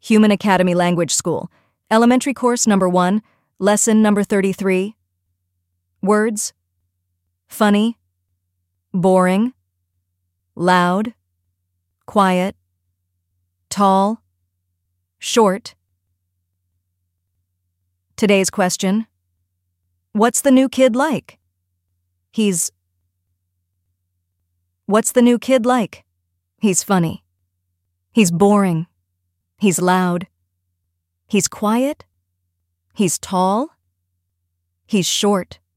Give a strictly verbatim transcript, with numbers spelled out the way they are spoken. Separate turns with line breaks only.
Human Academy Language School. Elementary course number one, lesson number thirty-three. Words. Funny. Boring. Loud. Quiet. Tall. Short. Today's question. What's the new kid like? He's... What's the new kid like? He's funny. He's boring. He's loud. He's quiet. He's tall. He's short.